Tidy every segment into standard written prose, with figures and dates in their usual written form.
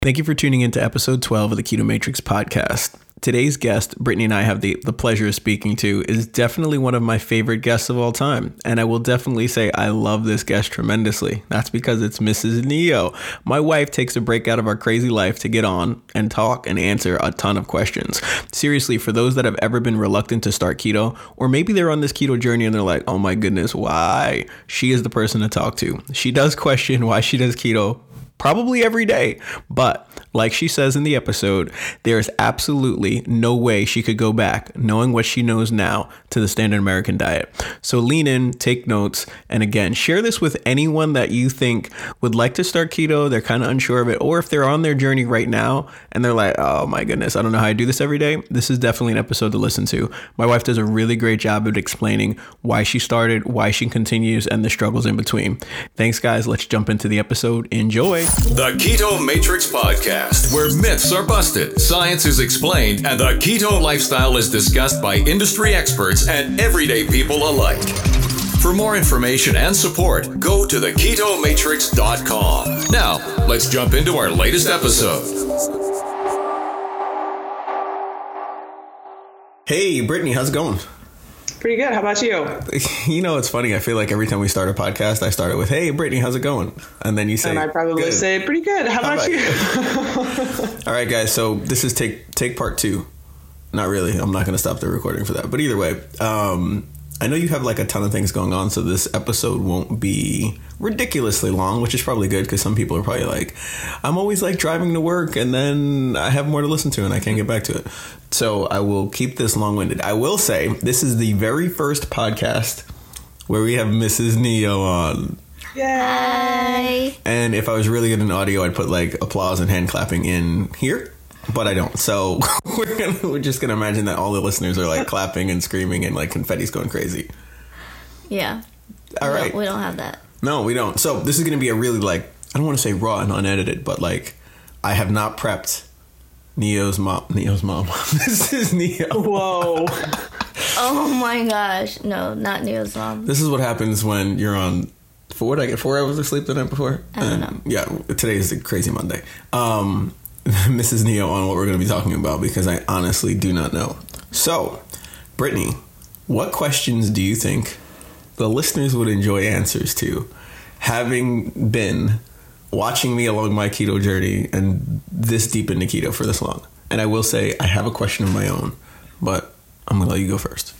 Thank you for tuning in to episode 12 of the Keto Matrix podcast. Today's guest, Brittany and I have the pleasure of speaking to, is definitely one of my favorite guests of all time. And I will definitely say I love this guest tremendously. That's because it's Mrs. Neo. My wife takes a break out of our crazy life to get on and talk and answer a ton of questions. Seriously, for those that have ever been reluctant to start keto, or maybe they're on this keto journey and they're like, oh my goodness, why? She is the person to talk to. She does question why she does keto probably every day, but like she says in the episode, there is absolutely no way she could go back knowing what she knows now to the standard American diet. So lean in, take notes, and again, share this with anyone that you think would like to start keto, they're kind of unsure of it, or if they're on their journey right now and they're like, oh my goodness, I don't know how I do this every day. This is definitely an episode to listen to. My wife does a really great job of explaining why she started, why she continues, and the struggles in between. Thanks, guys. Let's jump into the episode. Enjoy. The Keto Matrix Podcast, where myths are busted, science is explained, and the keto lifestyle is discussed by industry experts and everyday people alike. For more information and support, go to theketomatrix.com. Now, let's jump into our latest episode. Hey, Brittany, how's it going? Pretty good. How about you? You know, it's funny. I feel like every time we start a podcast, I start it with, hey, Brittany, how's it going? And then you say, and I probably good. say, pretty good. How about you? All right, guys. So this is take part 2. Not really. I'm not going to stop the recording for that. But either way, I know you have like a ton of things going on, so this episode won't be ridiculously long, which is probably good because some people are probably like, I'm always like driving to work and then I have more to listen to and I can't get back to it. So I will keep this long-winded. I will say this is the very first podcast where we have Mrs. Neo on. Yay! And if I was really good in audio, I'd put like applause and hand clapping in here. But I don't. So we're just going to imagine that all the listeners are like clapping and screaming and like confetti's going crazy. Yeah. All right. We don't have that. No, we don't. So this is going to be a really like, I don't want to say raw and unedited, but like I have not prepped Neo's mom. This is Neo. Whoa. Oh my gosh. No, not Neo's mom. This is what happens when you're on, what did I get 4 hours of sleep the night before? I don't know. Yeah. Today is a crazy Monday. Mrs. Neo on what we're going to be talking about because I honestly do not know. So, Brittany, what questions do you think the listeners would enjoy answers to, having been watching me along my keto journey and this deep into keto for this long? And I will say I have a question of my own, but I'm going to let you go first.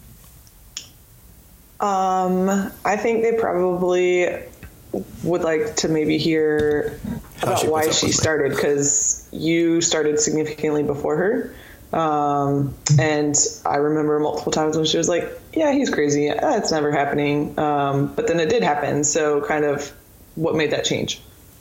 I think they probably would like to maybe hear about why she started, because you started significantly before her. And I remember multiple times when she was like, yeah, he's crazy. It's never happening. But then it did happen. So kind of what made that change?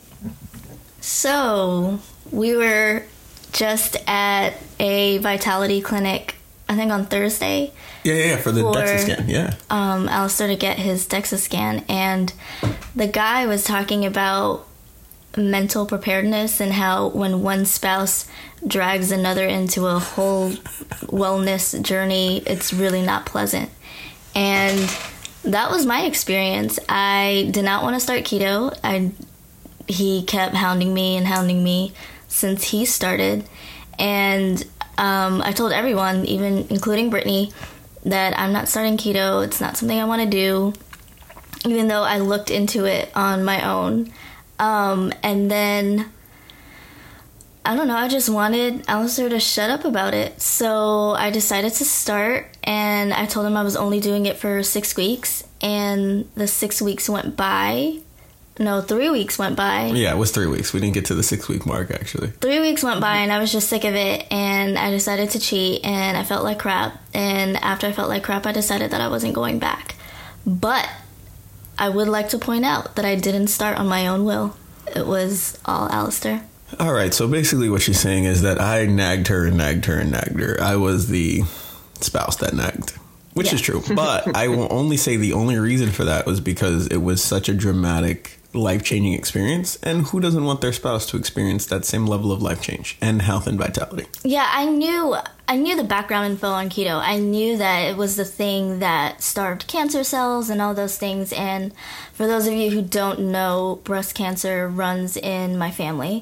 So we were just at a Vitality clinic, I think on Thursday. Yeah, for the DEXA scan, yeah. Alistair to get his DEXA scan, and the guy was talking about mental preparedness and how when one spouse drags another into a whole wellness journey, it's really not pleasant. And that was my experience. I did not want to start keto. He kept hounding me since he started. And I told everyone, even including Brittany, that I'm not starting keto. It's not something I want to do, even though I looked into it on my own. And then, I don't know, I just wanted Alistair to shut up about it. So I decided to start, and I told him I was only doing it for 6 weeks. And the 6 weeks went by. No, 3 weeks went by. Yeah, it was 3 weeks. We didn't get to the 6-week mark, actually. 3 weeks went by, and I was just sick of it, and I decided to cheat, and I felt like crap. And after I felt like crap, I decided that I wasn't going back. But I would like to point out that I didn't start on my own will. It was all Alistair. All right, so basically what she's saying is that I nagged her. I was the spouse that nagged, which is true. But I will only say the only reason for that was because it was such a dramatic, life-changing experience, and who doesn't want their spouse to experience that same level of life change and health and vitality? Yeah, I knew the background info on keto. I knew that it was the thing that starved cancer cells and all those things. And for those of you who don't know, breast cancer runs in my family.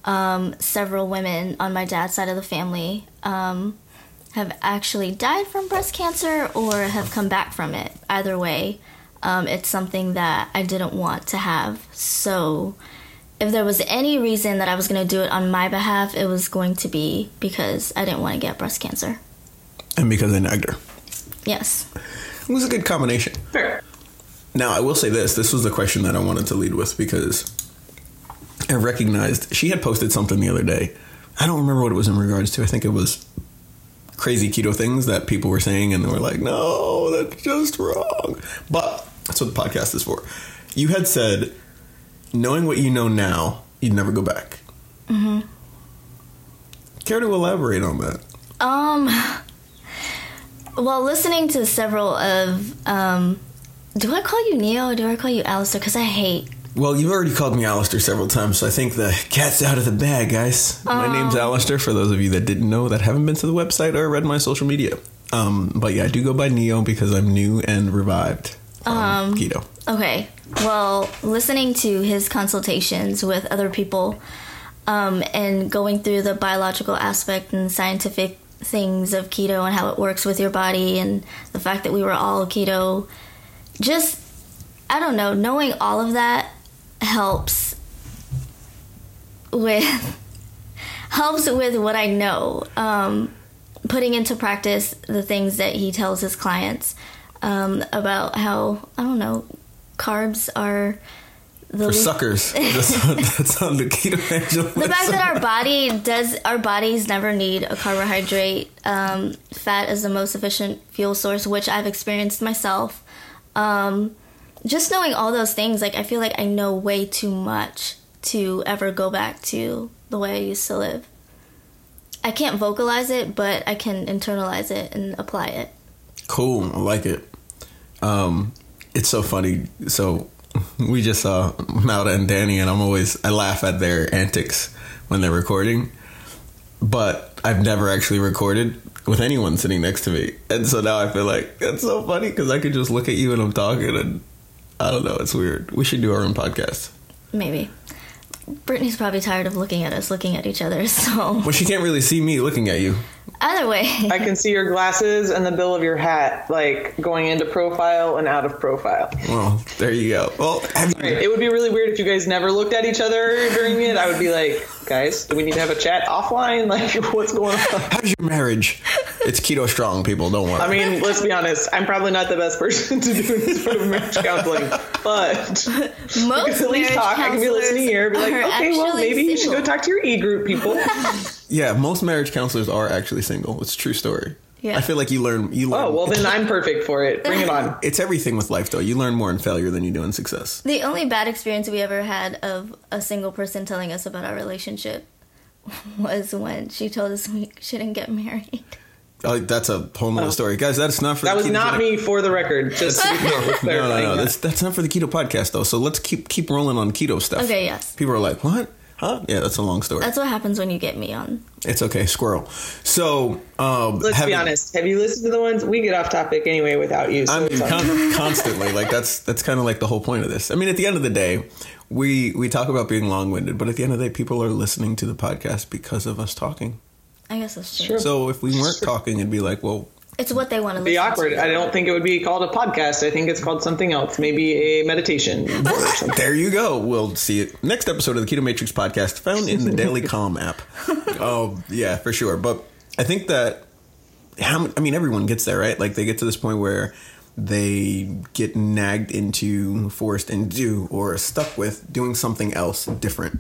several women on my dad's side of the family have actually died from breast cancer or have come back from it. Either way, it's something that I didn't want to have. So if there was any reason that I was going to do it on my behalf, it was going to be because I didn't want to get breast cancer. And because I nagged her. Yes. It was a good combination. Fair. Now, I will say this. This was the question that I wanted to lead with because I recognized she had posted something the other day. I don't remember what it was in regards to. I think it was crazy keto things that people were saying, and they were like, no, that's just wrong. But that's what the podcast is for. You had said, knowing what you know now, you'd never go back. Mm-hmm. Care to elaborate on that? Well, listening to several of, do I call you Neo or do I call you Alistair? Because I hate. Well, you've already called me Alistair several times, so I think the cat's out of the bag, guys. My name's Alistair, for those of you that didn't know, that haven't been to the website or read my social media. But yeah, I do go by Neo because I'm new and revived from keto. Okay. Well, listening to his consultations with other people and going through the biological aspect and scientific things of keto and how it works with your body and the fact that we were all keto, just, I don't know, knowing all of that helps with what I know. Putting into practice the things that he tells his clients about how, I don't know, carbs are for suckers. That's on the keto evangelist. The fact that our bodies never need a carbohydrate. Fat is the most efficient fuel source, which I've experienced myself. Just knowing all those things, like, I feel like I know way too much to ever go back to the way I used to live. I can't vocalize it, but I can internalize it and apply it. Cool. I like it. It's so funny. So we just saw Mauda and Danny, and I laugh at their antics when they're recording, but I've never actually recorded with anyone sitting next to me. And so now I feel like that's so funny because I could just look at you and I'm talking, and I don't know. It's weird. We should do our own podcast. Maybe. Brittany's probably tired of looking at us looking at each other, so. Well, she can't really see me looking at you. Either way. I can see your glasses and the bill of your hat, like, going into profile and out of profile. Well, there you go. Well, it would be really weird if you guys never looked at each other during it. I would be like, guys, do we need to have a chat offline? Like, what's going on? How's your marriage? It's keto strong, people. Don't worry. I mean, let's be honest. I'm probably not the best person to do this sort of marriage counseling, but most at least talk. I can be listening here, be like, okay, well, maybe you should go talk to your e-group people. Yeah, most marriage counselors are actually single. It's a true story. Yeah. I feel like you learn. Oh, well, then I'm perfect for it. Bring it on. It's everything with life, though. You learn more in failure than you do in success. The only bad experience we ever had of a single person telling us about our relationship was when she told us we shouldn't get married. Oh, that's a whole nother story. Guys, that's not for that the was keto not me, for the record. Just no. That's not for the keto podcast, though. So let's keep rolling on keto stuff. Okay, yes. People are like, what? Huh? Yeah, that's a long story. That's what happens when you get me on. It's okay, squirrel. So, let's be honest. Have you listened to the ones? We get off topic anyway without you. So constantly. Like that's kind of like the whole point of this. I mean, at the end of the day, we talk about being long-winded, but at the end of the day, people are listening to the podcast because of us talking. I guess that's true. So if we weren't talking, it'd be like, well, it's what they want to listen to. Be awkward. I don't think it would be called a podcast. I think it's called something else. Maybe a meditation. There you go. We'll see it next episode of the Keto Matrix podcast, found in the Daily Calm app. Oh, yeah, for sure. But I think that, everyone gets there, right? Like, they get to this point where they get nagged into, forced into, or stuck with doing something else different.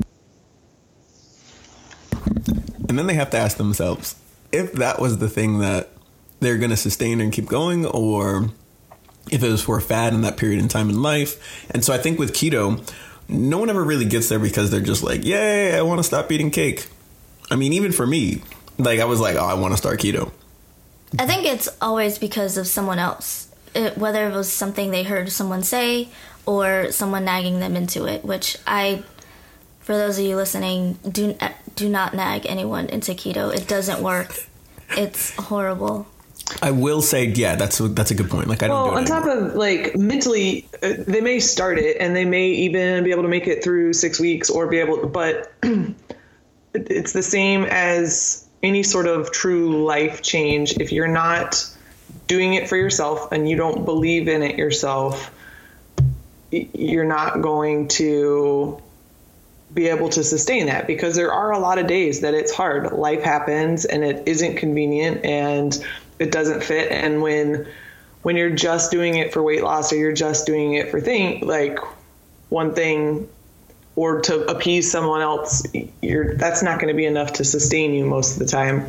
And then they have to ask themselves if that was the thing that they're going to sustain and keep going, or if it was for a fad in that period in time in life. And so I think with keto, no one ever really gets there because they're just like, yay, I want to stop eating cake. I mean, even for me, like, I was like, oh, I want to start keto. I think it's always because of someone else, whether it was something they heard someone say or someone nagging them into it, which for those of you listening, do not nag anyone into keto. It doesn't work. It's horrible. I will say, yeah, that's a good point. Like, I don't do it on top of, like, mentally, they may start it and they may even be able to make it through 6 weeks or be able, but it's the same as any sort of true life change. If you're not doing it for yourself and you don't believe in it yourself, you're not going to be able to sustain that, because there are a lot of days that it's hard. Life happens and it isn't convenient and it doesn't fit. And when you're just doing it for weight loss, or you're just doing it for one thing, or to appease someone else, that's not going to be enough to sustain you most of the time.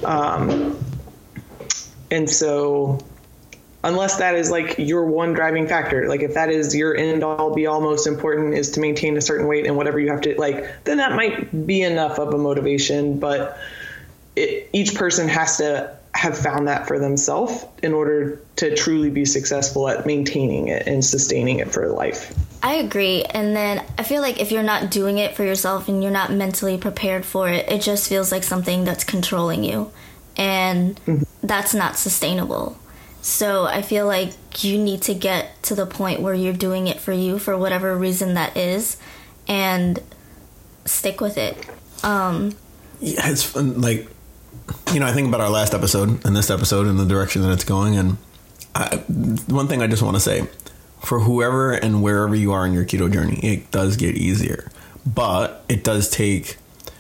And so unless that is like your one driving factor, like if that is your end all be all most important is to maintain a certain weight and whatever you have to, like, then that might be enough of a motivation. But each person has to have found that for themselves in order to truly be successful at maintaining it and sustaining it for life. I agree. And then I feel like if you're not doing it for yourself and you're not mentally prepared for it, it just feels like something that's controlling you. And that's not sustainable. So I feel like you need to get to the point where you're doing it for you, for whatever reason that is, and stick with it. Yeah, it's fun. Like, I think about our last episode and this episode and the direction that it's going. And one thing I just want to say, for whoever and wherever you are in your keto journey, it does get easier, but it does take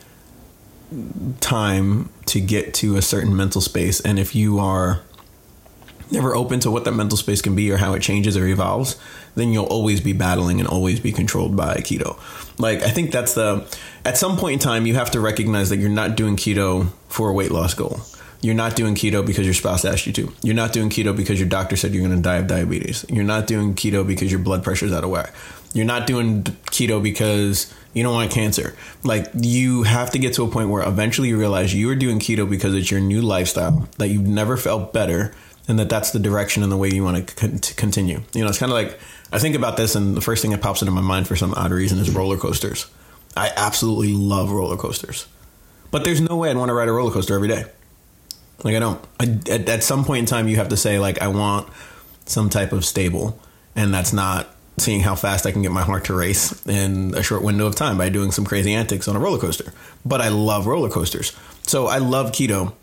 time to get to a certain mental space. And if you are never open to what that mental space can be or how it changes or evolves, then you'll always be battling and always be controlled by keto. Like, I think that's at some point in time, you have to recognize that you're not doing keto for a weight loss goal. You're not doing keto because your spouse asked you to. You're not doing keto because your doctor said you're going to die of diabetes. You're not doing keto because your blood pressure is out of whack. You're not doing keto because you don't want cancer. Like, you have to get to a point where eventually you realize you are doing keto because it's your new lifestyle, that you've never felt better, and that's the direction and the way you want to continue. It's kind of like, I think about this and the first thing that pops into my mind for some odd reason is roller coasters. I absolutely love roller coasters, but there's no way I'd want to ride a roller coaster every day. Like, I don't. At some point in time, you have to say, like, I want some type of stable, and that's not seeing how fast I can get my heart to race in a short window of time by doing some crazy antics on a roller coaster. But I love roller coasters. So I love keto,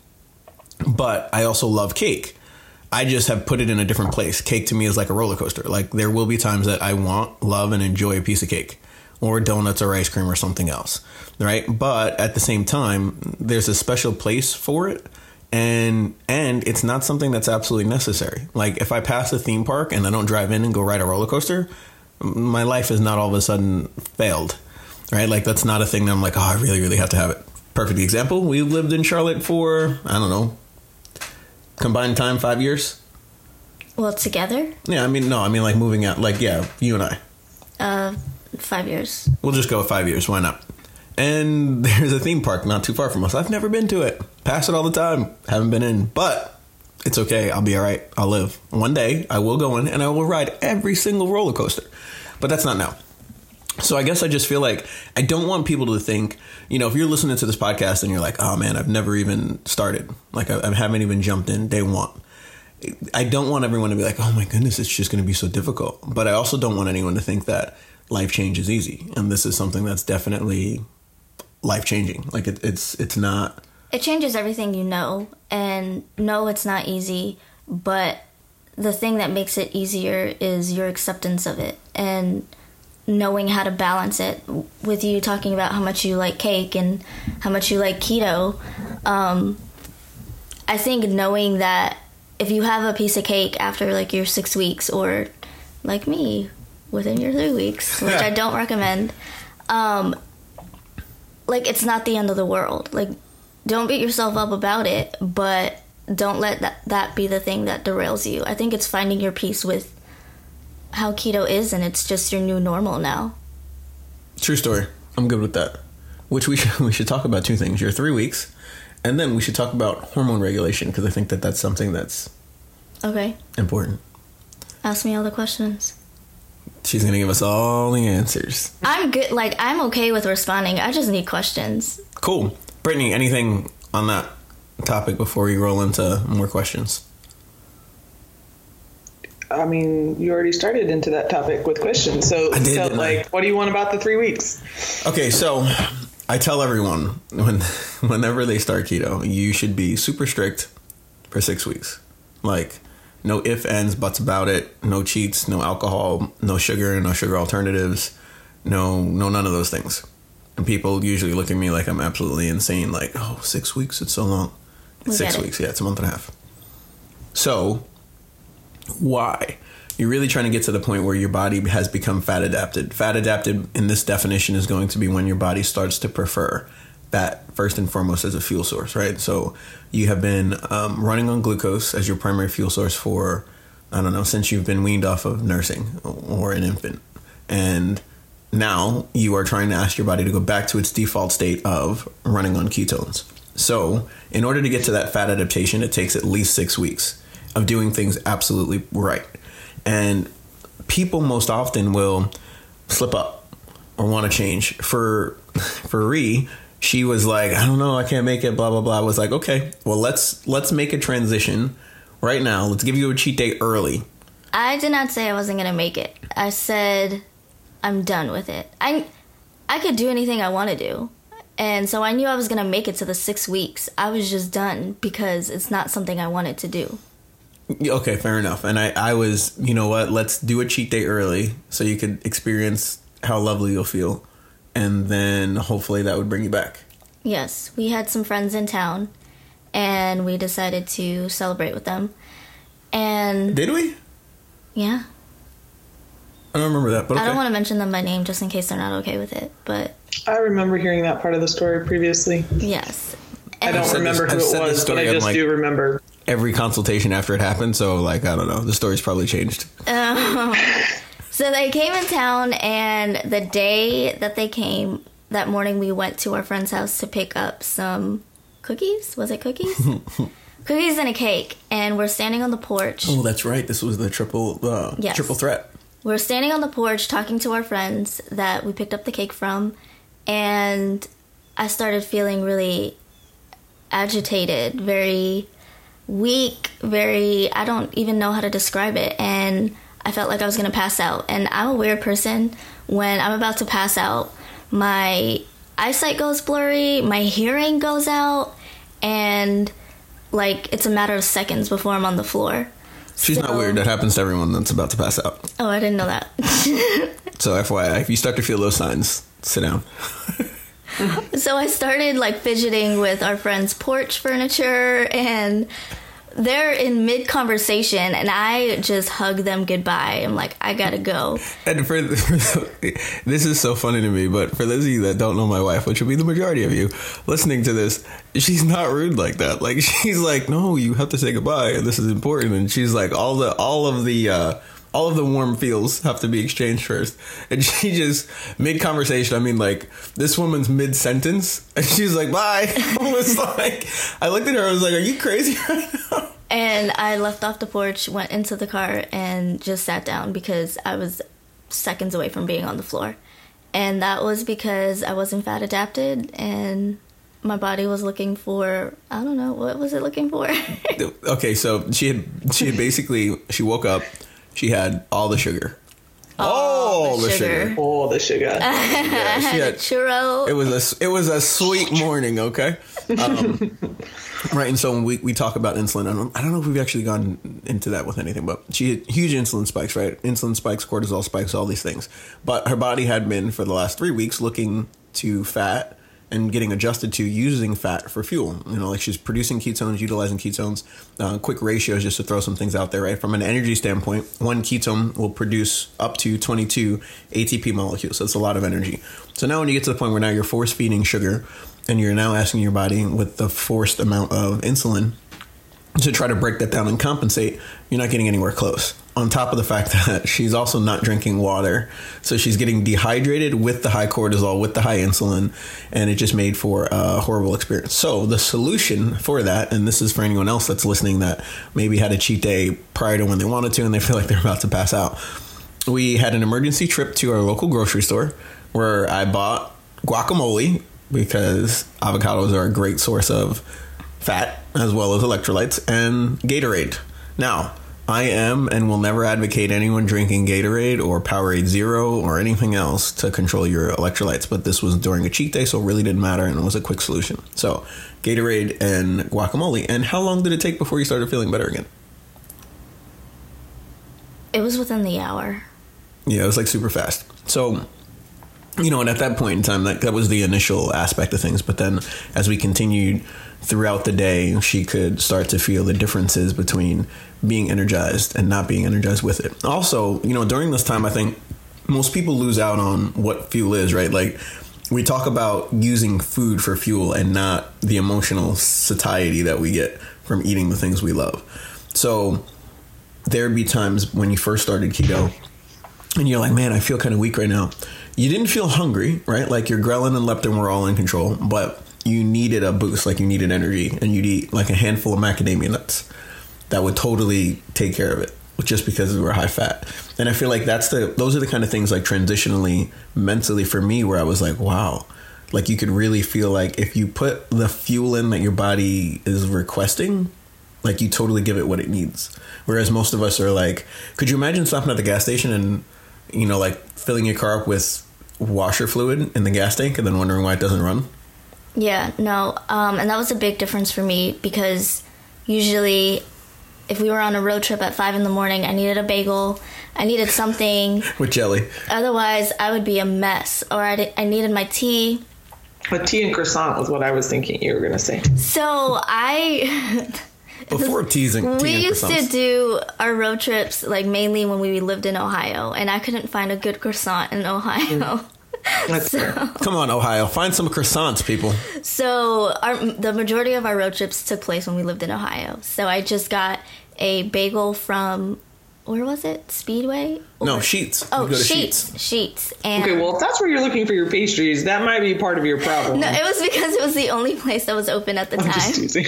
but I also love cake. I just have put it in a different place. Cake to me is like a roller coaster. Like, there will be times that I want, love, and enjoy a piece of cake, or donuts or ice cream or something else, right? But at the same time, there's a special place for it. And it's not something that's absolutely necessary. Like, if I pass a theme park and I don't drive in and go ride a roller coaster, my life is not all of a sudden failed, right? Like, that's not a thing that I'm like, oh, I really, really have to have it. Perfect example. We lived in Charlotte for, I don't know, combined time, 5 years. Well, together? Yeah, I mean like moving out, like, yeah, you and I. 5 years. We'll just go with 5 years. Why not? And there's a theme park not too far from us. I've never been to it. Pass it all the time. Haven't been in, but it's okay. I'll be all right. I'll live. One day I will go in and I will ride every single roller coaster, but that's not now. So I guess I just feel like I don't want people to think, if you're listening to this podcast and you're like, oh man, I've never even started. Like, I haven't even jumped in day one. I don't want everyone to be like, oh my goodness, it's just going to be so difficult. But I also don't want anyone to think that life change is easy. And this is something that's definitely life changing. Like, it's not. It changes everything you know. And no, it's not easy. But the thing that makes it easier is your acceptance of it and knowing how to balance it. With you talking about how much you like cake and how much you like keto, I think knowing that if you have a piece of cake after like your 6 weeks, or like me within your 3 weeks, which I don't recommend, like, it's not the end of the world. Like, don't beat yourself up about it, but don't let that be the thing that derails you. I think it's finding your peace with how keto is, and it's just your new normal now. True story. I'm good with that. Which we should talk about two things: your 3 weeks, and then we should talk about hormone regulation, because I think that's something that's okay, important. Ask me all the questions. She's gonna give us all the answers. I'm good. Like, I'm okay with responding. I just need questions. Cool. Brittany, anything on that topic before we roll into more questions? I mean, you already started into that topic with questions. So, I did, like, what do you want about the 3 weeks? Okay, so I tell everyone whenever they start keto, you should be super strict for 6 weeks. Like, no ifs, ands, buts about it. No cheats, no alcohol, no sugar alternatives. No, none of those things. And people usually look at me like I'm absolutely insane. Like, oh, 6 weeks, it's so long. It's 6 weeks, yeah, it's a month and a half. So, why? You're really trying to get to the point where your body has become fat adapted. Fat adapted in this definition is going to be when your body starts to prefer fat first and foremost as a fuel source, right? So you have been running on glucose as your primary fuel source for, I don't know, since you've been weaned off of nursing or an infant. And now you are trying to ask your body to go back to its default state of running on ketones. So in order to get to that fat adaptation, it takes at least 6 weeks of doing things absolutely right. And people most often will slip up or want to change. For Ree, she was like, I don't know, I can't make it, blah, blah, blah. I was like, okay, well, let's make a transition right now. Let's give you a cheat day early. I did not say I wasn't going to make it. I said I'm done with it. I could do anything I want to do. And so I knew I was going to make it to the 6 weeks. I was just done because it's not something I wanted to do. Okay, fair enough. And I was, you know what, let's do a cheat day early so you could experience how lovely you'll feel. And then hopefully that would bring you back. Yes, we had some friends in town and we decided to celebrate with them. And did we? Yeah. I don't remember that, but okay. I don't want to mention them by name just in case they're not okay with it, but I remember hearing that part of the story previously. Yes. I don't remember who it was, but I just do remember. Every consultation after it happened, so, like, I don't know. The story's probably changed. So they came in town, and the day that they came, that morning we went to our friend's house to pick up some cookies. Was it cookies? Cookies and a cake. And we're standing on the porch. Oh, that's right. This was the triple threat. We're standing on the porch talking to our friends that we picked up the cake from, and I started feeling really agitated, very weak, I don't even know how to describe it, and I felt like I was going to pass out. And I'm a weird person. When I'm about to pass out, my eyesight goes blurry, my hearing goes out, and like it's a matter of seconds before I'm on the floor. She's not weird. That happens to everyone that's about to pass out. Oh, I didn't know that. So FYI, if you start to feel those signs, sit down. So I started like fidgeting with our friend's porch furniture, and they're in mid-conversation, and I just hug them goodbye. I'm like, I gotta go. And this is so funny to me, but for those of you that don't know my wife, which will be the majority of you listening to this, she's not rude like that. Like, she's like, no, you have to say goodbye, and this is important. And she's like, all of the warm feels have to be exchanged first. And she just, mid-conversation, I mean, like, this woman's mid-sentence, and she's like, bye. I was like, I looked at her, I was like, are you crazy right now? And I left off the porch, went into the car, and just sat down because I was seconds away from being on the floor. And that was because I wasn't fat adapted, and my body was looking for, I don't know, what was it looking for? Okay, so she had basically, she woke up, she had all the sugar. All the sugar. All the sugar. Yeah, she had churro. It was a sweet morning, okay? Right, and so when we talk about insulin, I don't know if we've actually gone into that with anything, but she had huge insulin spikes, right? Insulin spikes, cortisol spikes, all these things. But her body had been, for the last 3 weeks, looking to fat and getting adjusted to using fat for fuel. You know, like she's producing ketones, utilizing ketones. Quick ratios, just to throw some things out there, right? From an energy standpoint, one ketone will produce up to 22 ATP molecules. So it's a lot of energy. So now when you get to the point where now you're force feeding sugar and you're now asking your body with the forced amount of insulin to try to break that down and compensate, you're not getting anywhere close. On top of the fact that she's also not drinking water. So she's getting dehydrated with the high cortisol, with the high insulin, and it just made for a horrible experience. So the solution for that, and this is for anyone else that's listening that maybe had a cheat day prior to when they wanted to and they feel like they're about to pass out. We had an emergency trip to our local grocery store where I bought guacamole because avocados are a great source of fat as well as electrolytes, and Gatorade. Now, I am and will never advocate anyone drinking Gatorade or Powerade Zero or anything else to control your electrolytes. But this was during a cheat day, so it really didn't matter, and it was a quick solution. So Gatorade and guacamole. And how long did it take before you started feeling better again? It was within the hour. Yeah, it was like super fast. So, and at that point in time, that was the initial aspect of things. But then as we continued throughout the day, she could start to feel the differences between being energized and not being energized with it. Also, during this time, I think most people lose out on what fuel is, right? Like, we talk about using food for fuel and not the emotional satiety that we get from eating the things we love. So there'd be times when you first started keto and you're like, man, I feel kind of weak right now. You didn't feel hungry, right? Like your ghrelin and leptin were all in control, but you needed a boost, like you needed energy, and you'd eat like a handful of macadamia nuts. That would totally take care of it, just because we were high fat. And I feel like those are the kind of things, like transitionally, mentally for me, where I was like, wow, like you could really feel like if you put the fuel in that your body is requesting, like you totally give it what it needs. Whereas most of us are like, could you imagine stopping at the gas station and, like filling your car up with washer fluid in the gas tank and then wondering why it doesn't run? Yeah, no. And that was a big difference for me, because usually if we were on a road trip at 5 a.m, I needed a bagel. I needed something. With jelly. Otherwise, I would be a mess. Or I needed my tea. But tea and croissant was what I was thinking you were going to say. So Before teasing, we used to do our road trips, like mainly when we lived in Ohio, and I couldn't find a good croissant in Ohio. Come on, Ohio, find some croissants, people. So the majority of our road trips took place when we lived in Ohio. So I just got a bagel from, where was it? Speedway? No, Sheetz. Oh, Sheetz. And okay, well, if that's where you're looking for your pastries, that might be part of your problem. No, it was because it was the only place that was open at the time. Just teasing.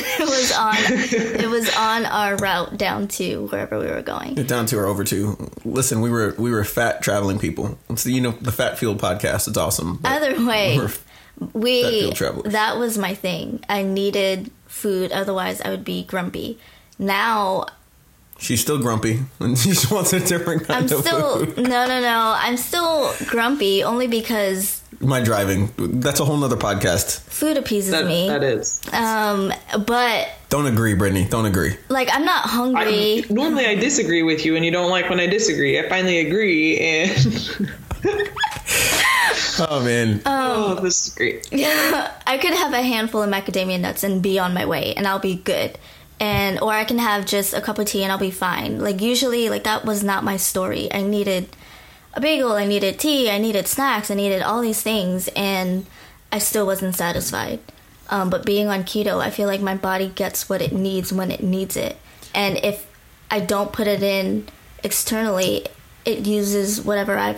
It was on our route down to wherever we were going. Down to or over to. Listen, we were fat traveling people. It's the Fat Fueled podcast. It's awesome. Either way, that was my thing. I needed food, otherwise I would be grumpy. Now she's still grumpy and she just wants a different kind of food. No. I'm still grumpy only because my driving. That's a whole nother podcast. Food appeases me. That is. But don't agree, Brittany. Don't agree. Like, I'm not hungry. Normally I disagree with you and you don't like when I disagree. I finally agree and oh man. This is great. Yeah, I could have a handful of macadamia nuts and be on my way and I'll be good. Or I can have just a cup of tea and I'll be fine. Like, usually, like, that was not my story. I needed a bagel, I needed tea, I needed snacks, I needed all these things, and I still wasn't satisfied. But being on keto, I feel like my body gets what it needs when it needs it. And if I don't put it in externally, it uses whatever I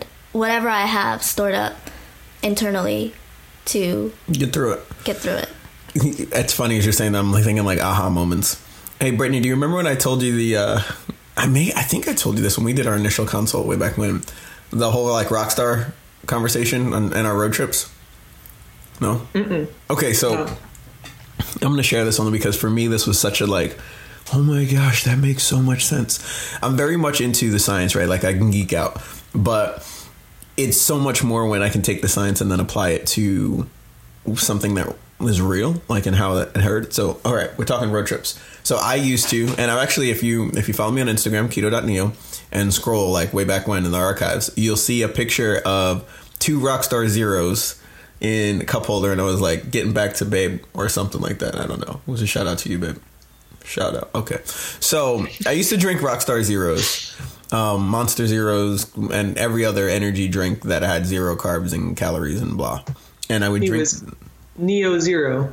have stored up internally to get through it. It's funny as you're saying that, I'm thinking like aha moments. Hey, Brittany, do you remember when I told you I think I told you this when we did our initial consult way back when, the whole like Rockstar conversation and our road trips? No? Mm-mm. Okay, so no. I'm going to share this only because for me this was such a like, oh my gosh, that makes so much sense. I'm very much into the science, right? Like I can geek out, but it's so much more when I can take the science and then apply it to something that is real, like in how it hurt. So, all right, we're talking road trips. So I used to, and I've actually, if you follow me on Instagram, keto.neo, and scroll like way back when in the archives, you'll see a picture of 2 Rockstar Zeros in a cup holder, and I was like getting back to babe or something like that. I don't know. It was a shout out to you, babe. Shout out. Okay. So I used to drink Rockstar Zeros, Monster Zeros, and every other energy drink that had 0 carbs and calories and blah. And I would drink Neo Zero.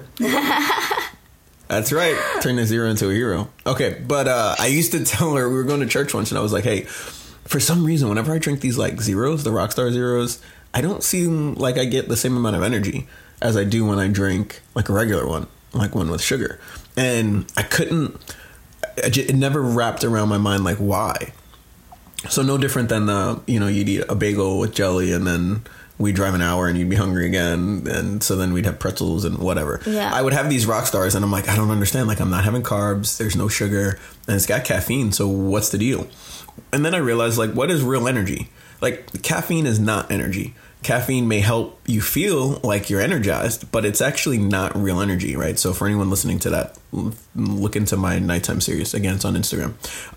That's right. Turn the zero into a hero. Okay, but I used to tell her, we were going to church once, and I was like, hey, for some reason, whenever I drink these like zeros, the Rockstar Zeros, I don't seem like I get the same amount of energy as I do when I drink like a regular one, like one with sugar. And it never wrapped around my mind like why. So no different than you'd eat a bagel with jelly and then we'd drive an hour and you'd be hungry again. And so then we'd have pretzels and whatever. Yeah. I would have these rock stars and I'm like, I don't understand. Like, I'm not having carbs. There's no sugar and it's got caffeine. So what's the deal? And then I realized, like, what is real energy? Like, caffeine is not energy. Caffeine may help you feel like you're energized, but it's actually not real energy, right? So for anyone listening to that, look into my nighttime series. Again, it's on Instagram.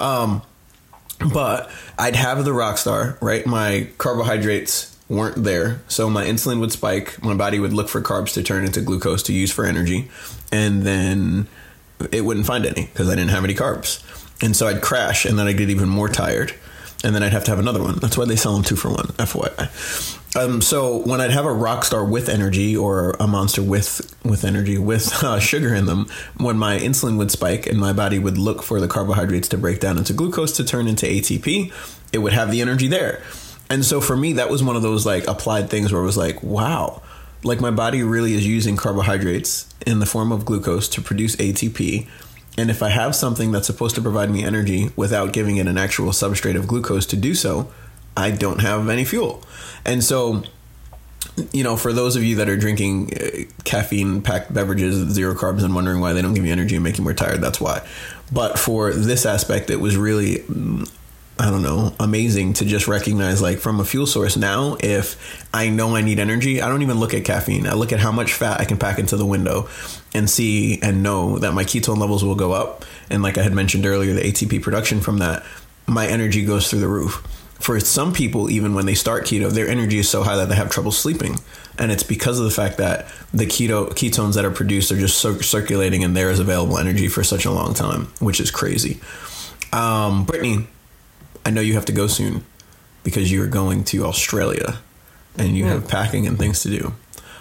But I'd have the Rockstar, right? My carbohydrates weren't there. So my insulin would spike. My body would look for carbs to turn into glucose to use for energy. And then it wouldn't find any because I didn't have any carbs. And so I'd crash and then I'd get even more tired. And then I'd have to have another one. That's why they sell them 2 for 1, FYI. So when I'd have a Rockstar with energy or a Monster with energy with sugar in them, when my insulin would spike and my body would look for the carbohydrates to break down into glucose to turn into ATP, it would have the energy there. And so for me, that was one of those like applied things where it was like, wow, like my body really is using carbohydrates in the form of glucose to produce ATP. And if I have something that's supposed to provide me energy without giving it an actual substrate of glucose to do so, I don't have any fuel. And so, you know, for those of you that are drinking caffeine-packed beverages, 0 carbs, and wondering why they don't give you energy and make you more tired, that's why. But for this aspect, it was really, I don't know, amazing to just recognize, like, from a fuel source now, if I know I need energy, I don't even look at caffeine. I look at how much fat I can pack into the window and see and know that my ketone levels will go up. And like I had mentioned earlier, the ATP production from that, my energy goes through the roof. For some people, even when they start keto, their energy is so high that they have trouble sleeping. And it's because of the fact that the ketones that are produced are just circulating and there is available energy for such a long time, which is crazy. Brittany, I know you have to go soon because you're going to Australia and you have packing and things to do.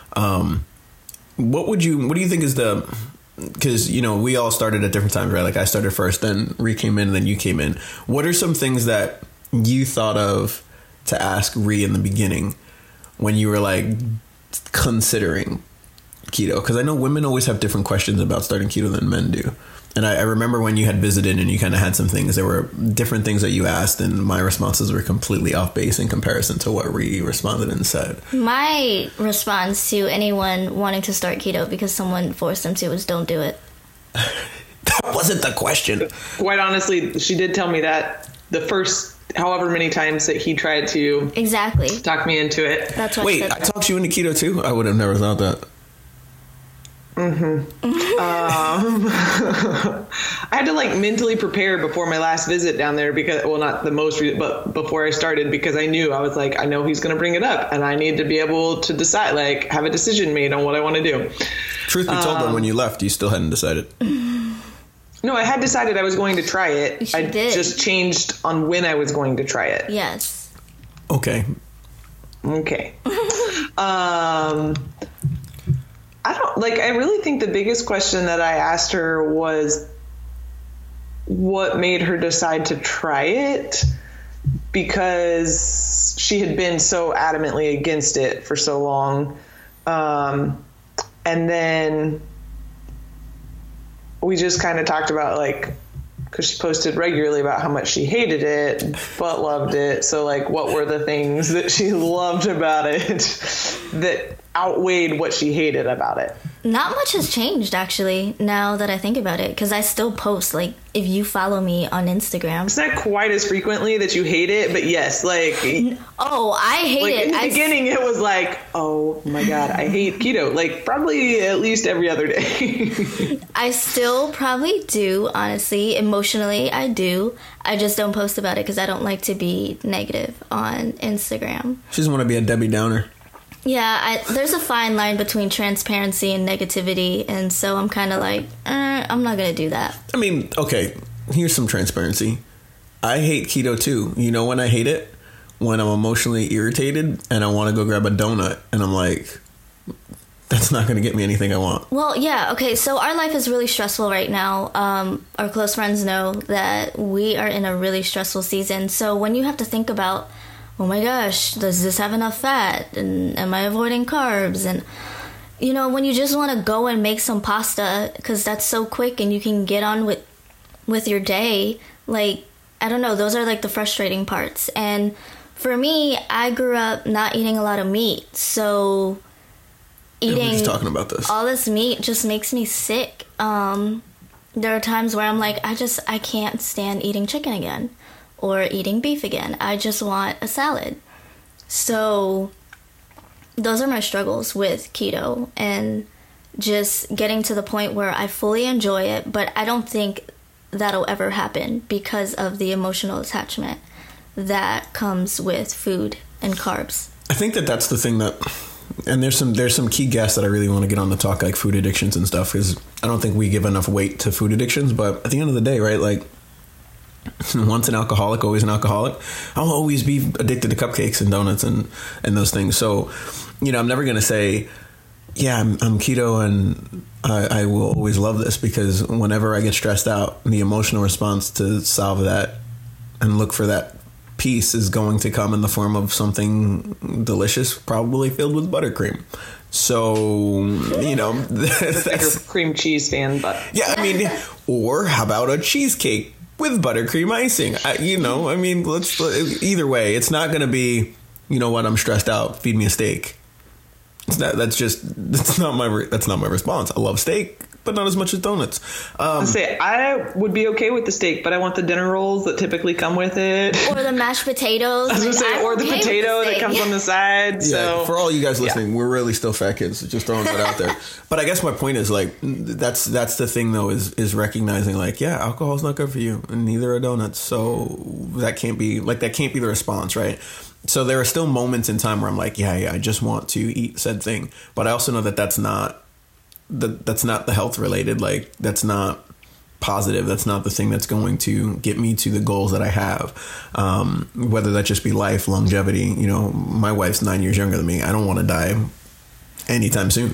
What do you think is because, you know, we all started at different times, right? Like I started first, then Ree came in, and then you came in. What are some things that you thought of to ask Ree in the beginning when you were like considering keto? Because I know women always have different questions about starting keto than men do. And I remember when you had visited and you kind of had some things, there were different things that you asked and my responses were completely off base in comparison to what Ree responded and said. My response to anyone wanting to start keto because someone forced them to was don't do it. That wasn't the question. Quite honestly, she did tell me that the first however many times that he tried to talk me into it. That's what Wait, I talked you into keto too? I would have never thought that. I had to like mentally prepare before my last visit down there because, well, not the most, but before I started, because I knew I was like, I know he's going to bring it up and I need to be able to decide, like have a decision made on what I want to do. Truth be told, though, when you left, you still hadn't decided. No, I had decided I was going to try it. I did. Just changed on when I was going to try it. Yes. Okay. I really think the biggest question that I asked her was what made her decide to try it, because she had been so adamantly against it for so long. And then we just kind of talked about, like, because she posted regularly about how much she hated it but loved it. So, like, what were the things that she loved about it that outweighed what she hated about it? Not much has changed, actually, now that I think about it, because I still post, like, if you follow me on Instagram. It's not quite as frequently that you hate it, but yes, like... Oh, I hate it. In the beginning, it was like, oh my God, I hate keto. Like, probably at least every other day. I still probably do, honestly. Emotionally, I do. I just don't post about it because I don't like to be negative on Instagram. She doesn't want to be a Debbie Downer. Yeah, there's a fine line between transparency and negativity, and so I'm kind of like, I'm not going to do that. I mean, okay, here's some transparency. I hate keto too. You know when I hate it? When I'm emotionally irritated and I want to go grab a donut, and I'm like, that's not going to get me anything I want. Well, yeah, okay, so our life is really stressful right now. Our close friends know that we are in a really stressful season, so when you have to think about, oh my gosh, does this have enough fat? And am I avoiding carbs? And, you know, when you just want to go and make some pasta, because that's so quick and you can get on with your day, like, I don't know, those are like the frustrating parts. And For me, I grew up not eating a lot of meat, so eating just talking about this. all this meat just makes me sick. There are times where I'm like, I can't stand eating chicken again or eating beef again. I just want a salad. So those are my struggles with keto, and just getting to the point where I fully enjoy it, but I don't think that'll ever happen because of the emotional attachment that comes with food and carbs. I think that's the thing that, and there's some key guests that I really want to get on the talk, like food addictions and stuff, because I don't think we give enough weight to food addictions. But at the end of the day, right, like, once an alcoholic, always an alcoholic. I'll always be addicted to cupcakes and donuts and those things. So, I'm never going to say, yeah, I'm keto and I will always love this, because whenever I get stressed out, the emotional response to solve that and look for that peace is going to come in the form of something delicious, probably filled with buttercream. So, that's a cream cheese fan, but yeah, I mean, or how about a cheesecake with buttercream icing? Let's either way, it's not going to be, what, I'm stressed out, feed me a steak. That's not my response. I love steak, but not as much as donuts. I would be okay with the steak, but I want the dinner rolls that typically come with it, or the mashed potatoes. Or the potato that comes on the side. Yeah, for all you guys listening, we're really still fat kids. Just throwing that out there. But I guess my point is, like, that's the thing though, is recognizing, like, yeah, alcohol's not good for you, and neither are donuts. So that can't be the response, right? So there are still moments in time where I'm like, yeah, I just want to eat said thing. But I also know that that's not the health related, like, that's not positive. That's not the thing that's going to get me to the goals that I have. Whether that just be life, longevity. My wife's 9 years younger than me. I don't want to die anytime soon,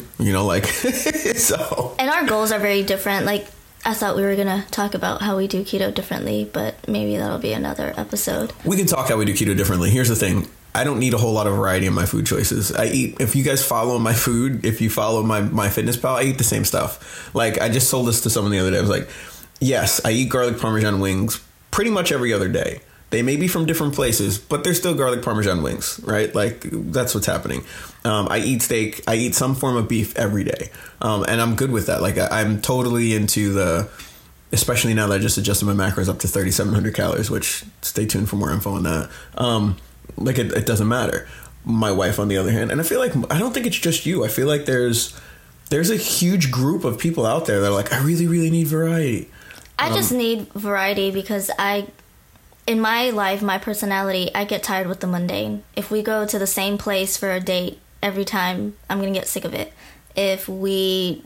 so. And our goals are very different. Like, I thought we were going to talk about how we do keto differently, but maybe that'll be another episode. We can talk how we do keto differently. Here's the thing. I don't need a whole lot of variety in my food choices. I eat, if you guys follow my food, if you follow my fitness pal, I eat the same stuff. Like, I just sold this to someone the other day. I was like, yes, I eat garlic Parmesan wings pretty much every other day. They may be from different places, but they're still garlic Parmesan wings, right? Like, that's what's happening. I eat steak. I eat some form of beef every day. And I'm good with that. Like, I'm totally into especially now that I just adjusted my macros up to 3,700 calories, which, stay tuned for more info on that. Like, it doesn't matter. My wife, on the other hand, and I feel like, I don't think it's just you. I feel like there's a huge group of people out there that are like, I really, really need variety. I just need variety because in my life, my personality, I get tired with the mundane. If we go to the same place for a date every time, I'm going to get sick of it. If we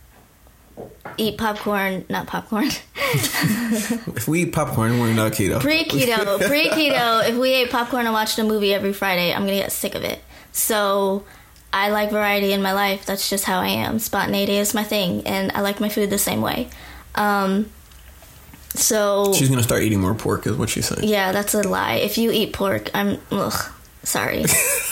eat not popcorn. If we eat popcorn, we're not keto. Pre-keto. If we ate popcorn and watched a movie every Friday, I'm going to get sick of it. So I like variety in my life. That's just how I am. Spontaneity is my thing, and I like my food the same way. So she's gonna start eating more pork, is what she's saying. Yeah, that's a lie. If you eat pork, sorry.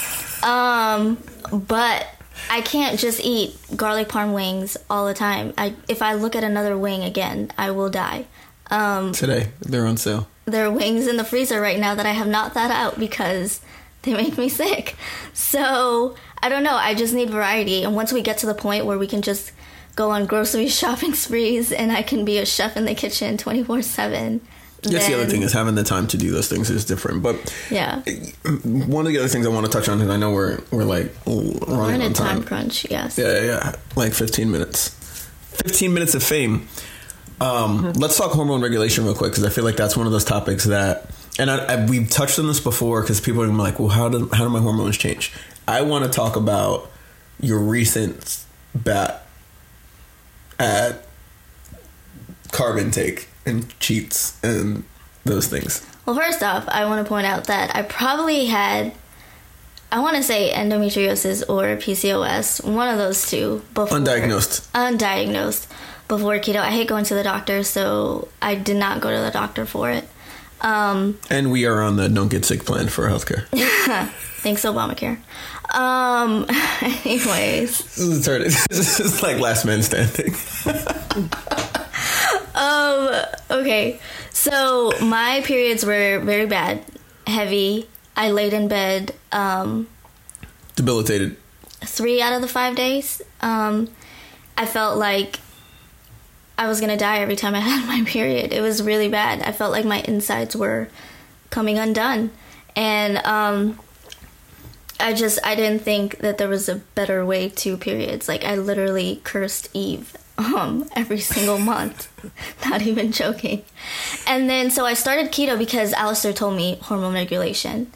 But I can't just eat garlic parm wings all the time. If I look at another wing again, I will die. Today, they're on sale. There are wings in the freezer right now that I have not thought out because they make me sick. So I don't know. I just need variety. And once we get to the point where we can just go on grocery shopping sprees and I can be a chef in the kitchen 24/7. Yes, the other thing is having the time to do those things is different. But yeah, one of the other things I want to touch on, and I know we're like running on time crunch. Yes. Yeah, like 15 minutes. 15 minutes of fame. Let's talk hormone regulation real quick, because I feel like that's one of those topics that, and we've touched on this before, because people are like, well, how do my hormones change? I want to talk about your recent bat at carb intake and cheats and those things. Well, first off, I want to point out that I probably had, I want to say endometriosis or PCOS, one of those two before. Undiagnosed before keto. I hate going to the doctor, so I did not go to the doctor for it. And we are on the don't get sick plan for healthcare. Thanks, Obamacare. Anyways. This is like last man standing. Okay. So my periods were very bad, heavy. I laid in bed debilitated 3 out of the 5 days. I felt like I was going to die every time I had my period. It was really bad. I felt like my insides were coming undone. And I didn't think that there was a better way to periods. Like, I literally cursed Eve every single month. Not even joking. And then, so I started keto because Alistair told me hormone regulation.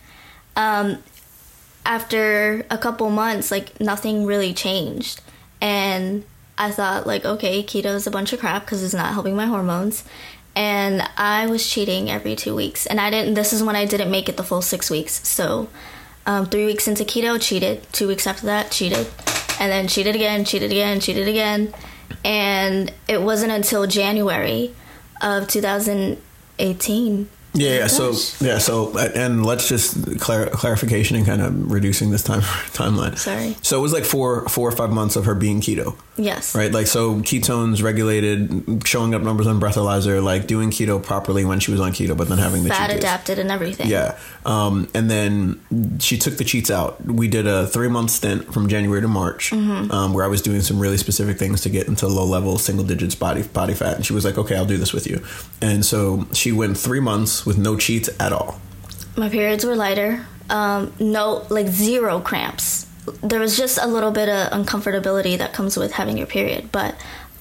After a couple months, like, nothing really changed. And I thought, like, okay, keto is a bunch of crap because it's not helping my hormones. And I was cheating every 2 weeks. And this is when I didn't make it the full 6 weeks. So 3 weeks into keto, cheated. 2 weeks after that, cheated. And then cheated again. And it wasn't until January of 2018. So and let's just clarification and kind of reducing this timeline. Sorry. So it was like 4 or 5 months of her being keto. Yes. Right. Like, so ketones regulated, showing up numbers on breathalyzer, like doing keto properly when she was on keto, but then having the fat cheat adapted and everything. Yeah. And then she took the cheats out. We did a 3-month stint from January to March, where I was doing some really specific things to get into low level single digits body fat. And she was like, okay, I'll do this with you. And so she went 3 months with no cheats at all. My periods were lighter. No, like, zero cramps. There was just a little bit of uncomfortability that comes with having your period, but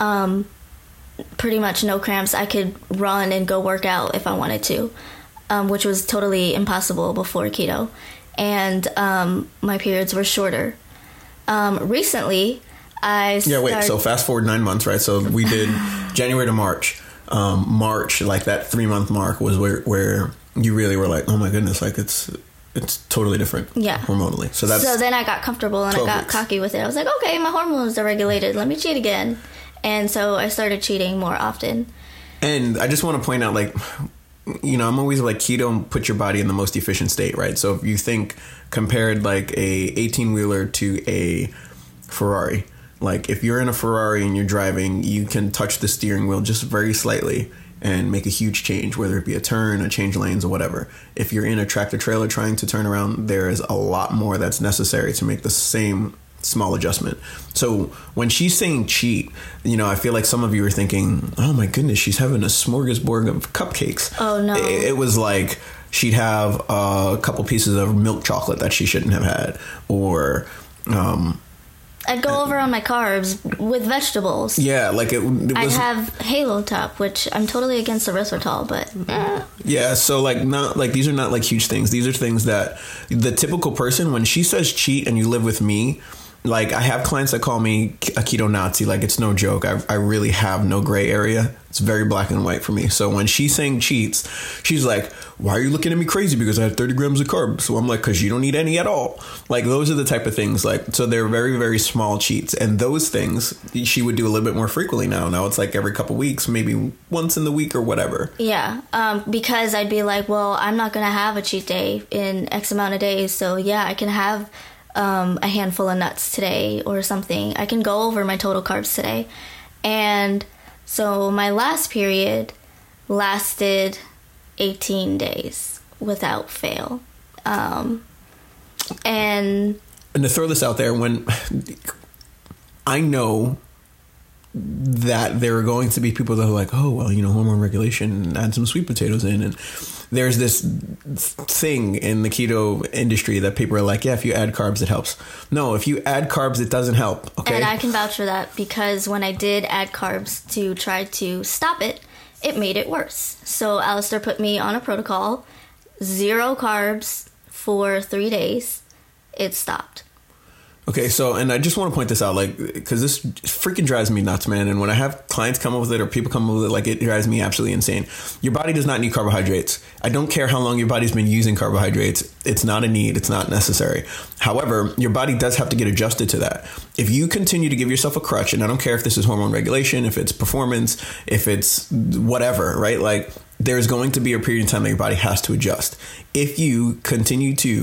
pretty much no cramps. I could run and go work out if I wanted to, which was totally impossible before keto. And my periods were shorter. Recently, so fast forward 9 months, right? So we did January to March. March, like that 3-month mark, was where you really were like, oh my goodness, like it's totally different, hormonally. So then I got comfortable and I got cocky with it. I was like, okay, my hormones are regulated. Let me cheat again. And so I started cheating more often. And I just want to point out, like, you know, I'm always like, keto put your body in the most efficient state, right? So if you think compared like a 18-wheeler to a Ferrari, like if you're in a Ferrari and you're driving, you can touch the steering wheel just very slightly and make a huge change, whether it be a turn, a change lanes, or whatever. If you're in a tractor trailer trying to turn around, there is a lot more that's necessary to make the same small adjustment. So when she's saying cheat, you know, I feel like some of you are thinking, oh my goodness, she's having a smorgasbord of cupcakes. Oh no. It was like she'd have a couple pieces of milk chocolate that she shouldn't have had, or I'd go over on my carbs with vegetables. Yeah, like it was, I'd have Halo Top, which I'm totally against erythritol, but yeah, so like not like these are not like huge things. These are things that the typical person, when she says cheat and you live with me, like I have clients that call me a keto Nazi. Like, it's no joke. I really have no gray area. It's very black and white for me. So when she's saying cheats, she's like, why are you looking at me crazy because I have 30 grams of carbs? So I'm like, because you don't need any at all. Like, those are the type of things. Like, so they're very, very small cheats. And those things she would do a little bit more frequently now. Now it's like every couple weeks, maybe once in the week or whatever. Yeah, because I'd be like, well, I'm not going to have a cheat day in X amount of days. So yeah, I can have a handful of nuts today or something. I can go over my total carbs today. And so my last period lasted 18 days without fail. And to throw this out there, when I know that there are going to be people that are like, oh, well, you know, hormone regulation, add some sweet potatoes in. And there's this thing in the keto industry that people are like, yeah, if you add carbs, it helps. No, if you add carbs, it doesn't help. Okay. And I can vouch for that, because when I did add carbs to try to stop it, it made it worse. So Alistair put me on a protocol, 0 carbs for 3 days. It stopped. Okay, so, and I just want to point this out, like, because this freaking drives me nuts, man. And when I have clients come up with it or people come up with it, like, it drives me absolutely insane. Your body does not need carbohydrates. I don't care how long your body's been using carbohydrates. It's not a need. It's not necessary. However, your body does have to get adjusted to that. If you continue to give yourself a crutch, and I don't care if this is hormone regulation, if it's performance, if it's whatever, right? Like, there's going to be a period of time that your body has to adjust. If you continue to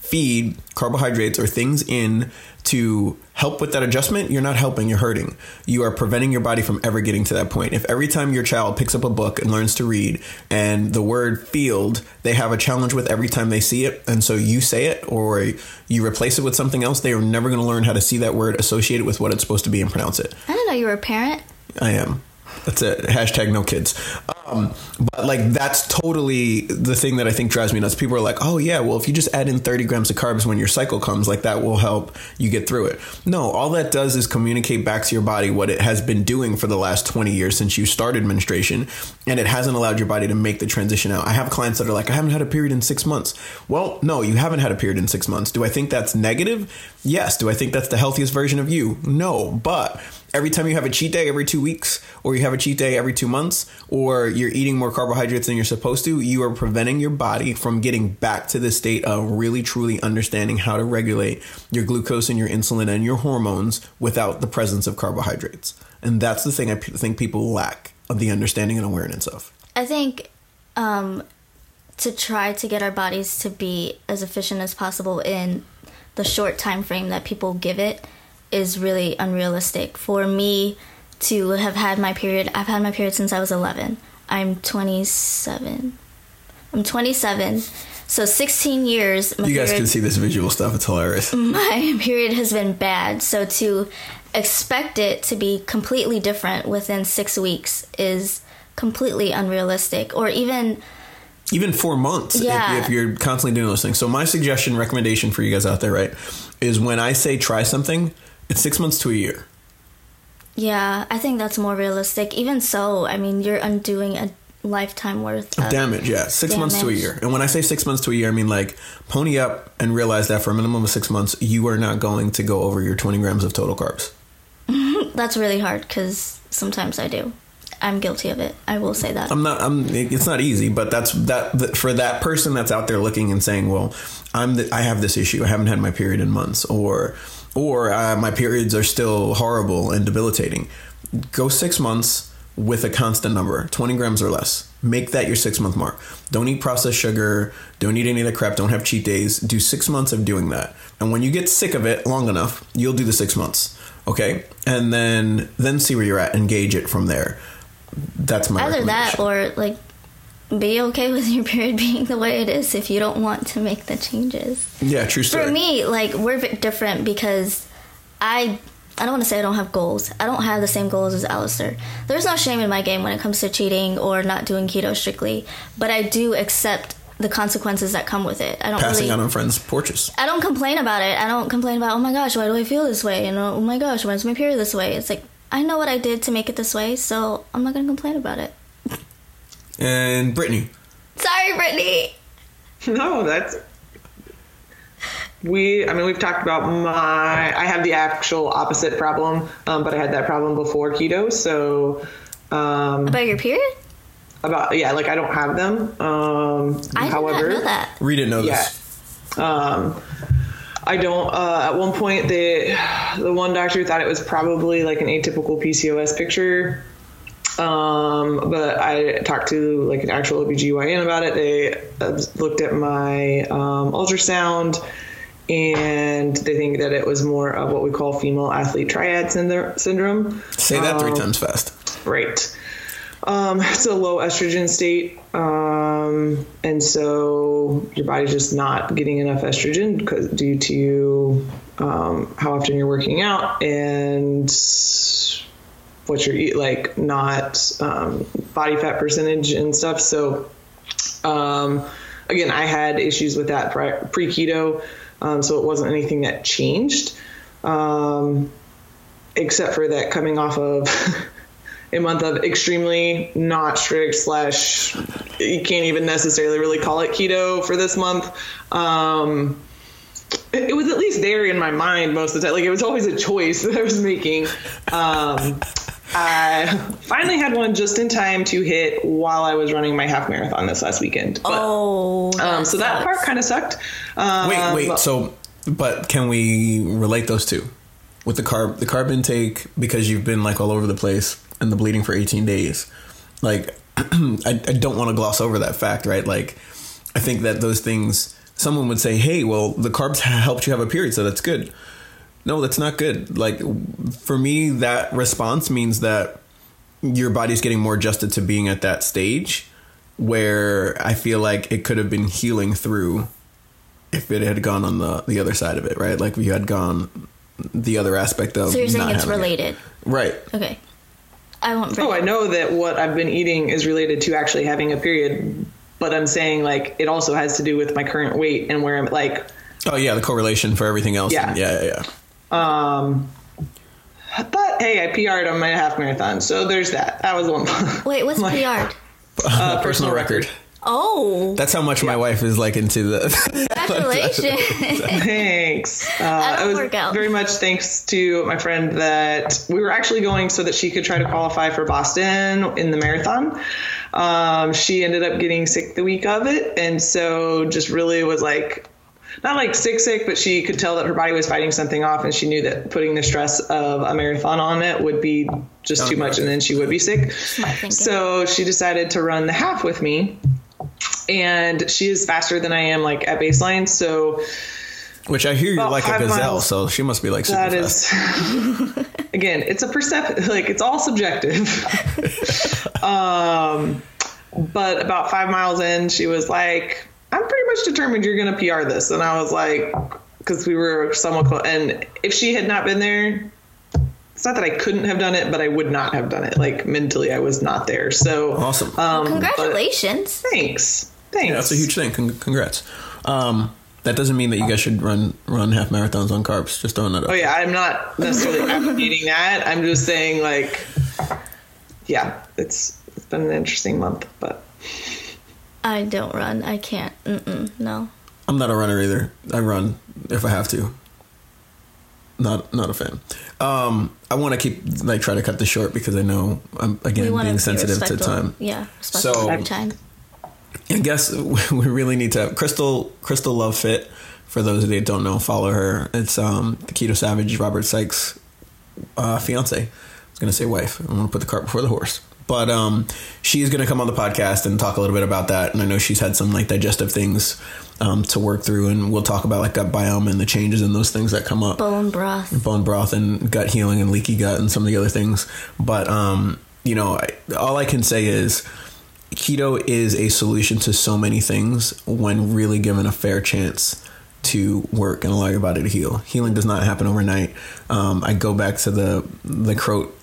feed carbohydrates or things in to help with that adjustment, you're not helping, you're hurting. You are preventing your body from ever getting to that point. If every time your child picks up a book and learns to read and the word field, they have a challenge with every time they see it, and so you say it or you replace it with something else, they are never going to learn how to see that word associated with what it's supposed to be and pronounce it. I didn't know you were a parent. I am. That's it. Hashtag no kids. But like, that's totally the thing that I think drives me nuts. People are like, oh yeah, well, if you just add in 30 grams of carbs when your cycle comes, like that will help you get through it. No, all that does is communicate back to your body what it has been doing for the last 20 years since you started menstruation, and it hasn't allowed your body to make the transition out. I have clients that are like, I haven't had a period in 6 months. Well, no, you haven't had a period in 6 months. Do I think that's negative? Yes. Do I think that's the healthiest version of you? No. But every time you have a cheat day every 2 weeks, or you have a cheat day every 2 months, or you're eating more carbohydrates than you're supposed to, you are preventing your body from getting back to the state of really truly understanding how to regulate your glucose and your insulin and your hormones without the presence of carbohydrates. And that's the thing I think people lack of the understanding and awareness of. I think to try to get our bodies to be as efficient as possible in the short time frame that people give it is really unrealistic. For me to have had my period, I've had my period since I was 11. I'm 27. So 16 years. You guys can see this visual stuff. It's hilarious. My period has been bad. So to expect it to be completely different within 6 weeks is completely unrealistic. Or even 4 months, yeah. if you're constantly doing those things. So my suggestion, recommendation for you guys out there, right, is when I say try something, it's 6 months to a year. Yeah, I think that's more realistic. Even so, I mean, you're undoing a lifetime worth of damage. Yeah, 6 months to a year. And when I say 6 months to a year, I mean like pony up and realize that for a minimum of 6 months, you are not going to go over your 20 grams of total carbs. That's really hard because sometimes I do. I'm guilty of it. I will say that. It's not easy, but that for that person that's out there looking and saying, well, I have this issue. I haven't had my period in months, or my periods are still horrible and debilitating. Go 6 months with a constant number, 20 grams or less. Make that your 6 month mark. Don't eat processed sugar. Don't eat any of that crap. Don't have cheat days. Do 6 months of doing that. And when you get sick of it long enough, you'll do the 6 months. Okay. And then see where you're at and gauge it from there. That's my either that or like be okay with your period being the way it is if you don't want to make the changes. Yeah, true story. For me, like, we're different because I don't want to say I don't have goals. I don't have the same goals as Alistair. There's no shame in my game when it comes to cheating or not doing keto strictly, but I do accept the consequences that come with it. I don't passing out on friends' porches. I don't complain about it. I don't complain about, oh my gosh, why do I feel this way? And oh my gosh, why is my period this way? It's like, I know what I did to make it this way, so I'm not going to complain about it. And Brittany. Sorry, Brittany. No, we've talked about I have the actual opposite problem, but I had that problem before keto, so. About your period? I don't have them. I however, did not know that. We didn't know this. I don't. At one point, the one doctor thought it was probably like an atypical PCOS picture. But I talked to like an actual OBGYN about it. They looked at my ultrasound, and they think that it was more of what we call female athlete triad syndrome. Say that 3 times fast. Right. It's a low estrogen state. And so your body's just not getting enough estrogen due to how often you're working out and what you're eating, like not body fat percentage and stuff. So again, I had issues with that pre-keto, so it wasn't anything that changed, except for that coming off of a month of extremely not strict / you can't even necessarily really call it keto for this month. It was at least there in my mind most of the time. Like, it was always a choice that I was making. I finally had one just in time to hit while I was running my half marathon this last weekend. But, so that part kind of sucked. Wait. But can we relate those two with the carb intake, because you've been like all over the place, and the bleeding for 18 days? Like, I don't want to gloss over that fact, right? Like, I think that those things someone would say, hey, well, the carbs helped you have a period, so that's good. No, that's not good. Like, for me, that response means that your body's getting more adjusted to being at that stage where I feel like it could have been healing through if it had gone on the other side of it, right? Like, if you had gone the other aspect of. So you're saying it's related. Right. Okay. I won't. I know that what I've been eating is related to actually having a period, but I'm saying, like, it also has to do with my current weight and where I'm, like. Oh yeah, the correlation for everything else. Yeah. Yeah. But hey, I PR'd on my half marathon, so there's that. That was one. Wait, what's PR'd? Personal record. Oh, that's how much my wife is like into the. Congratulations! Thanks. It was very much thanks to my friend that we were actually going so that she could try to qualify for Boston in the marathon. She ended up getting sick the week of it, and so just really was like. Not like sick, but she could tell that her body was fighting something off, and she knew that putting the stress of a marathon on it would be just too much, and then she would be sick. So she decided to run the half with me, and she is faster than I am, like, at baseline. So, which I hear you're like a gazelle, miles, so she must be like super fast. Again, it's a perception, like, it's all subjective. But about 5 miles in, she was like, I'm pretty much determined you're going to PR this. And I was like, because we were somewhat close. And if she had not been there, it's not that I couldn't have done it, but I would not have done it. Like, mentally, I was not there. So awesome. Congratulations. Thanks. Yeah, that's a huge thing. Congrats. That doesn't mean that you guys should run half marathons on carbs. Just throwing that up. Oh, yeah. I'm not necessarily advocating that. I'm just saying, like, yeah, it's been an interesting month, but. I don't run. I can't. No. I'm not a runner either. I run if I have to. Not a fan. I want to keep try to cut this short because I know I'm again being sensitive to time. Yeah, respectful of time. I guess we really need to. Crystal Love Fit. For those that don't know, follow her. It's the Keto Savage, Robert Sykes' fiance. I was gonna say wife. I want to put the cart before the horse. But she's going to come on the podcast and talk a little bit about that. And I know she's had some like digestive things to work through. And we'll talk about like gut biome and the changes in those things that come up. Bone broth and gut healing and leaky gut and some of the other things. But, all I can say is keto is a solution to so many things when really given a fair chance to work and allow your body to heal. Healing does not happen overnight. I go back to the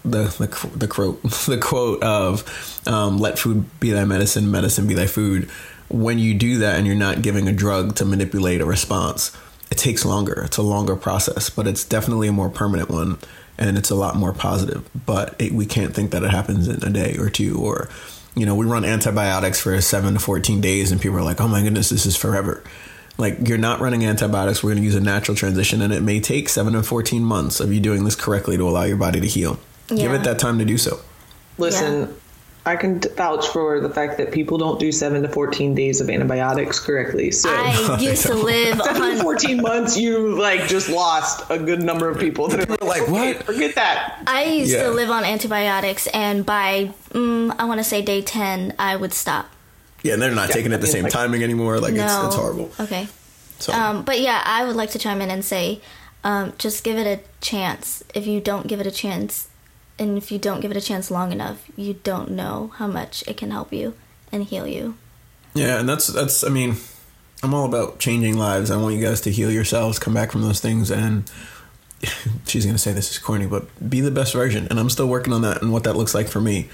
quote of let food be thy medicine, medicine be thy food. When you do that and you're not giving a drug to manipulate a response, it takes longer. It's a longer process, but it's definitely a more permanent one, and it's a lot more positive. But we can't think that it happens in a day or two, or we run antibiotics for 7 to 14 days, and people are like, "Oh my goodness, this is forever." Like, you're not running antibiotics. We're going to use a natural transition, and it may take 7 to 14 months of you doing this correctly to allow your body to heal. Yeah. Give it that time to do so. Listen, I can vouch for the fact that people don't do 7 to 14 days of antibiotics correctly. So I used to live 7 to 14 months. You just lost a good number of people that are like, what? Forget that. I used to live on antibiotics, and by I want to say day 10, I would stop. Yeah, and they're not taking it the same timing anymore. Like, no. It's horrible. Okay. So. But yeah, I would like to chime in and say, just give it a chance. If you don't give it a chance, and if you don't give it a chance long enough, you don't know how much it can help you and heal you. Yeah, and that's. I mean, I'm all about changing lives. I want you guys to heal yourselves, come back from those things, and she's gonna say this is corny, but be the best version. And I'm still working on that and what that looks like for me.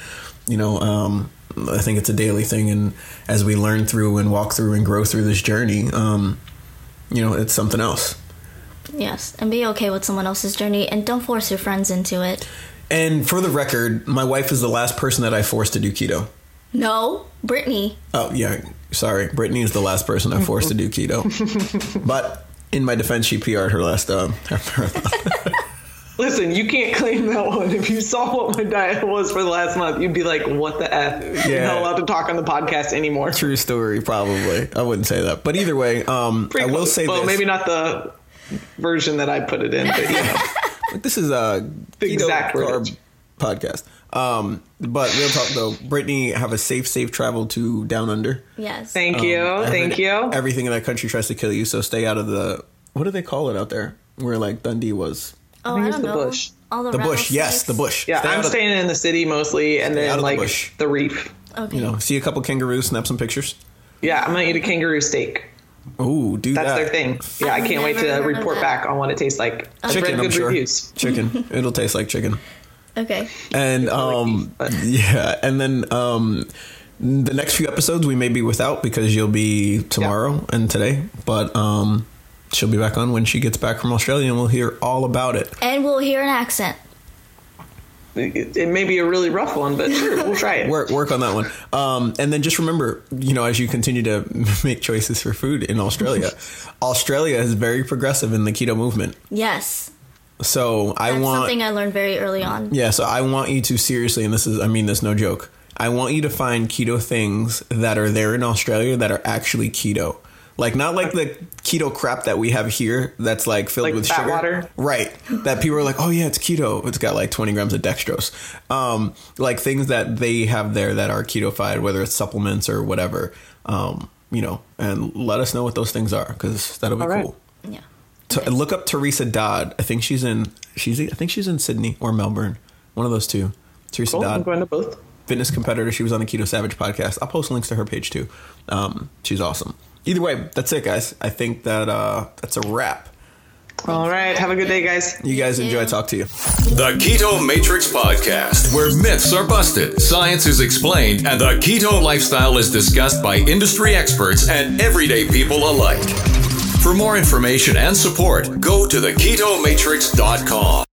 I think it's a daily thing, and as we learn through and walk through and grow through this journey, it's something else. Yes, and be okay with someone else's journey, and don't force your friends into it. And for the record, my wife is the last person that I forced to do keto. No, Brittany. Oh, yeah, sorry. Brittany is the last person I forced to do keto. But in my defense, she PR'd her last marathon. Listen, you can't claim that one. If you saw what my diet was for the last month, you'd be like, what the F? Yeah. You're not allowed to talk on the podcast anymore. True story, probably. I wouldn't say that. But either way, I will say this. Well, maybe not the version that I put it in, but this is a keto carb podcast. But real talk though, Brittany, have a safe travel to Down Under. Yes. Thank you. Thank you. Everything in that country tries to kill you, so stay out of the, what do they call it out there? Where like Dundee was. Oh, I think I it's don't the know. bush. All The bush, yes, the bush. Yeah, Stay I'm out of- staying in the city mostly, and out then of the like bush. the reef. Okay. You know, see a couple kangaroos, snap some pictures. Yeah, I'm gonna eat a kangaroo steak. Ooh, do That's that. their thing. Yeah, I can't wait never to heard of report that. back on what it tastes like. I've Chicken, read I'm good sure. reviews. Chicken. It'll taste like chicken. Okay. And beef, but- yeah, and then the next few episodes we may be without because you'll be tomorrow and today, but she'll be back on when she gets back from Australia, and we'll hear all about it. And we'll hear an accent. It may be a really rough one, but sure, we'll try it. Work on that one. And then just remember, you know, as you continue to make choices for food in Australia, Australia is very progressive in the keto movement. Yes. So That's I want, something I learned very early on. yeah, so I want you to seriously, and this is, I mean this no joke, I want you to find keto things that are there in Australia that are actually keto. Like, not like the keto crap that we have here that's like filled Like with fat sugar. water? Right. That people are like, oh yeah, it's keto. It's got like 20 grams of dextrose. Like things that they have there that are keto-fied, whether it's supplements or whatever, you know, and let us know what those things are, because that'll be All right. cool. Yeah. Look up Teresa Dodd. I think she's in Sydney or Melbourne. One of those two. Teresa Cool, I'm Dodd, going to both. fitness competitor. She was on the Keto Savage podcast. I'll post links to her page too. She's awesome. Either way, that's it, guys. I think that that's a wrap. All right, have a good day, guys. You guys enjoy. Yeah. Talk to you. The Keto Matrix Podcast, where myths are busted, science is explained, and the keto lifestyle is discussed by industry experts and everyday people alike. For more information and support, go to theketomatrix.com.